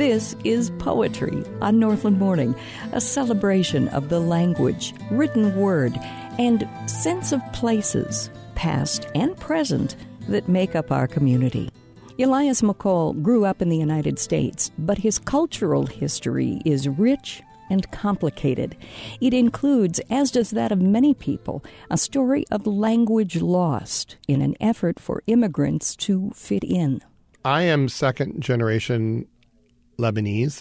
This is Poetry on Northland Morning, a celebration of the language, written word, and sense of places, past and present, that make up our community. Elias McCall grew up in the United States, but his cultural history is rich and complicated. It includes, as does that of many people, a story of language lost in an effort for immigrants to fit in. I am second generation Lebanese,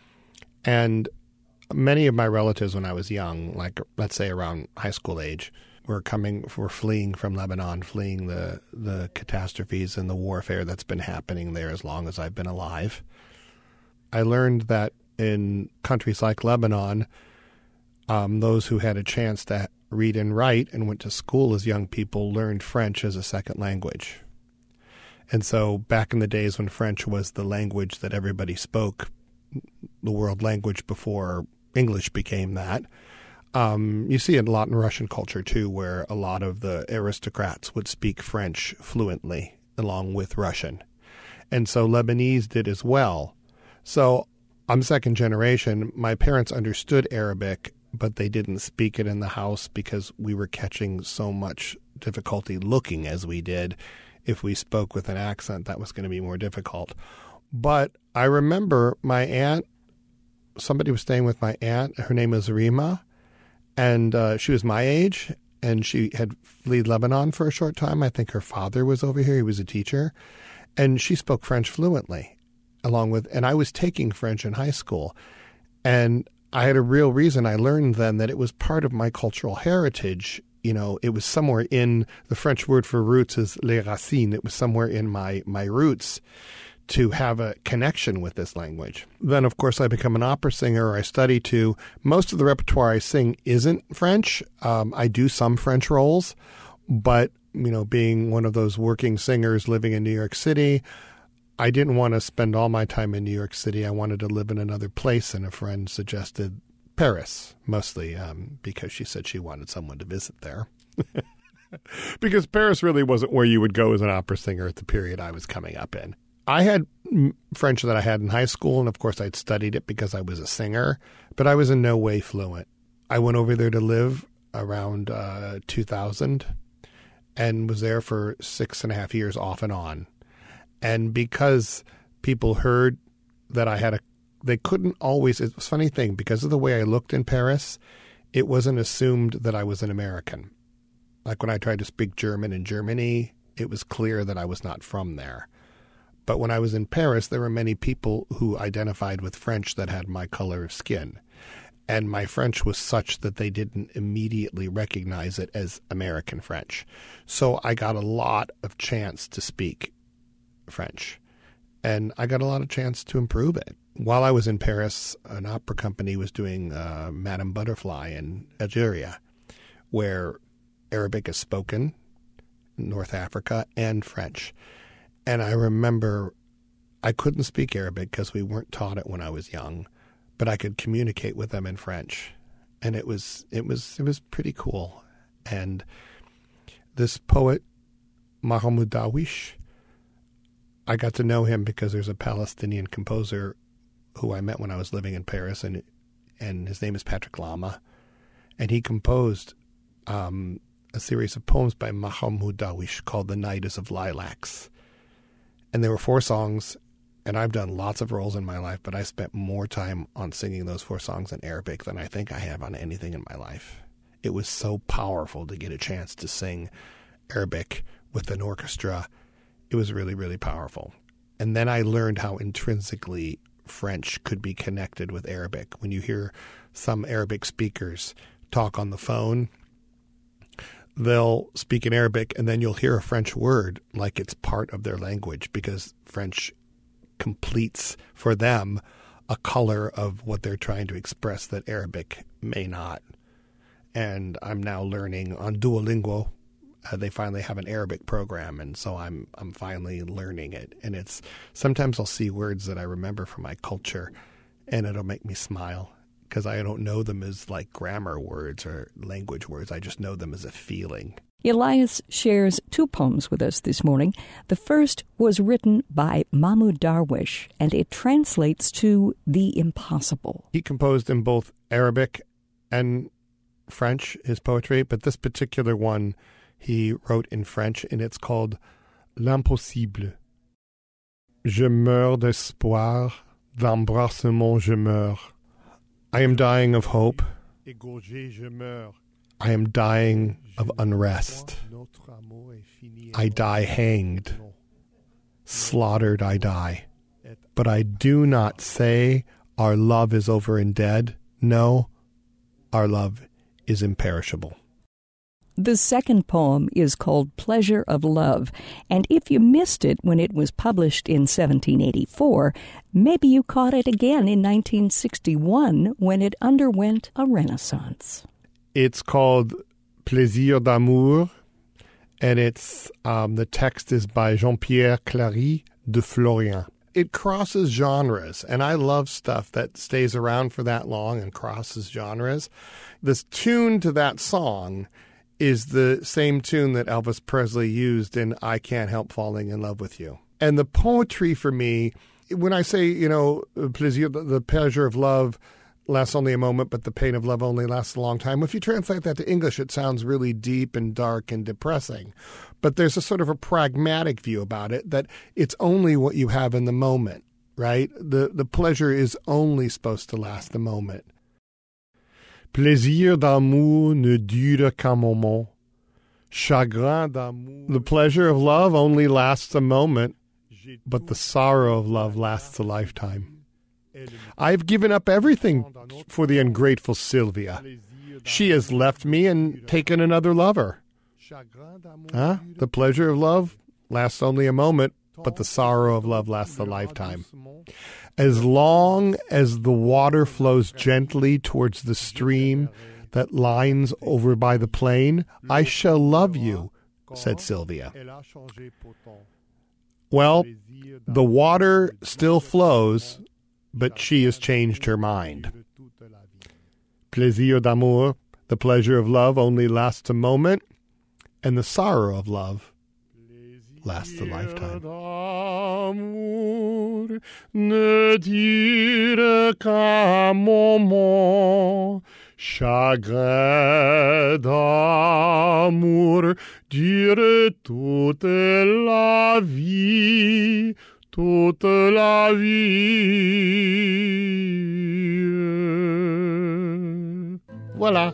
and many of my relatives when I was young, like let's say around high school age, were fleeing from Lebanon, fleeing the catastrophes and the warfare that's been happening there as long as I've been alive. I learned that in countries like Lebanon, those who had a chance to read and write and went to school as young people learned French as a second language. And so back in the days when French was the language that everybody spoke, the world language before English became that, you see it a lot in Russian culture too, where a lot of the aristocrats would speak French fluently along with Russian. And so Lebanese did as well. So I'm second generation. My parents understood Arabic, but they didn't speak it in the house because we were catching so much difficulty looking as we did. If we spoke with an accent, that was going to be more difficult. But I remember my aunt, somebody was staying with my aunt. Her name is Rima, and she was my age, and she had fled Lebanon for a short time. I think her father was over here. He was a teacher, and she spoke French fluently. And I was taking French in high school. And I had a real reason. I learned then that it was part of my cultural heritage. You know, it was somewhere in the French word for roots is les racines. It was somewhere in my roots to have a connection with this language. Then, of course, I become an opera singer. I study too. Most of the repertoire I sing isn't French. I do some French roles, but, you know, being one of those working singers living in New York City, I didn't want to spend all my time in New York City. I wanted to live in another place, and a friend suggested Paris, mostly because she said she wanted someone to visit there. Because Paris really wasn't where you would go as an opera singer at the period I was coming up in. I had French that I had in high school, and of course I'd studied it because I was a singer, but I was in no way fluent. I went over there to live around 2000 and was there for 6.5 years off and on. And because people heard that I had they couldn't always, it was a funny thing, because of the way I looked in Paris, it wasn't assumed that I was an American. Like when I tried to speak German in Germany, it was clear that I was not from there. But when I was in Paris, there were many people who identified with French that had my color of skin. And my French was such that they didn't immediately recognize it as American French. So I got a lot of chance to speak French, and I got a lot of chance to improve it. While I was in Paris, an opera company was doing Madame Butterfly in Algeria, where Arabic is spoken, North Africa, and French. And I remember I couldn't speak Arabic because we weren't taught it when I was young, but I could communicate with them in French, and it was pretty cool. And this poet, Mahmoud Darwish, I got to know him because there's a Palestinian composer who I met when I was living in Paris, and his name is Patrick Lama. And he composed a series of poems by Mahmoud Darwish called The Night is of Lilacs. And there were 4 songs, and I've done lots of roles in my life, but I spent more time on singing those 4 songs in Arabic than I think I have on anything in my life. It was so powerful to get a chance to sing Arabic with an orchestra. It was really, really powerful. And then I learned how intrinsically French could be connected with Arabic. When you hear some Arabic speakers talk on the phone, they'll speak in Arabic and then you'll hear a French word like it's part of their language, because French completes for them a color of what they're trying to express that Arabic may not. And I'm now learning on Duolingo. They finally have an Arabic program, and so I'm finally learning it. And it's sometimes I'll see words that I remember from my culture, and it'll make me smile because I don't know them as like grammar words or language words. I just know them as a feeling. Elias shares two poems with us this morning. The first was written by Mahmoud Darwish, and it translates to the impossible. He composed in both Arabic and French, his poetry, but this particular one he wrote in French, and it's called L'Impossible. Je meurs d'espoir, d'embrassement je meurs. I am dying of hope. I am dying of unrest. I die hanged. Slaughtered I die. But I do not say our love is over and dead. No, our love is imperishable. The second poem is called Pleasure of Love, and if you missed it when it was published in 1784, maybe you caught it again in 1961 when it underwent a renaissance. It's called Plaisir d'amour, and it's the text is by Jean-Pierre Clary de Florian. It crosses genres, and I love stuff that stays around for that long and crosses genres. This tune to that song is the same tune that Elvis Presley used in I Can't Help Falling in Love with You. And the poetry for me, when I say, plaisir, the pleasure of love lasts only a moment, but the pain of love only lasts a long time. If you translate that to English, it sounds really deep and dark and depressing. But there's a sort of a pragmatic view about it, that it's only what you have in the moment, right? The pleasure is only supposed to last the moment. Plaisir d'amour ne dure qu'un moment. Chagrin d'amour. The pleasure of love only lasts a moment, but the sorrow of love lasts a lifetime. I've given up everything for the ungrateful Sylvia. She has left me and taken another lover. The pleasure of love lasts only a moment, but the sorrow of love lasts a lifetime. As long as the water flows gently towards the stream that lines over by the plain, I shall love you, said Sylvia. Well, the water still flows, but she has changed her mind. Plaisir d'amour, the pleasure of love, only lasts a moment, and the sorrow of love lasts a lifetime. D'amour ne dure qu'un moment. Chagrin d'amour dure toute la vie, toute la vie. Voilà.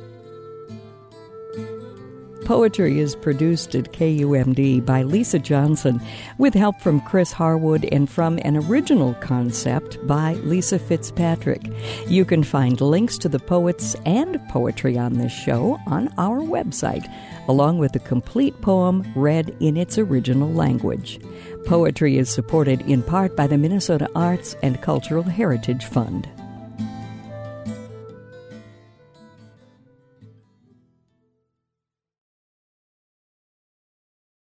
Poetry is produced at KUMD by Lisa Johnson, with help from Chris Harwood and from an original concept by Lisa Fitzpatrick. You can find links to the poets and poetry on this show on our website, along with the complete poem read in its original language. Poetry is supported in part by the Minnesota Arts and Cultural Heritage Fund.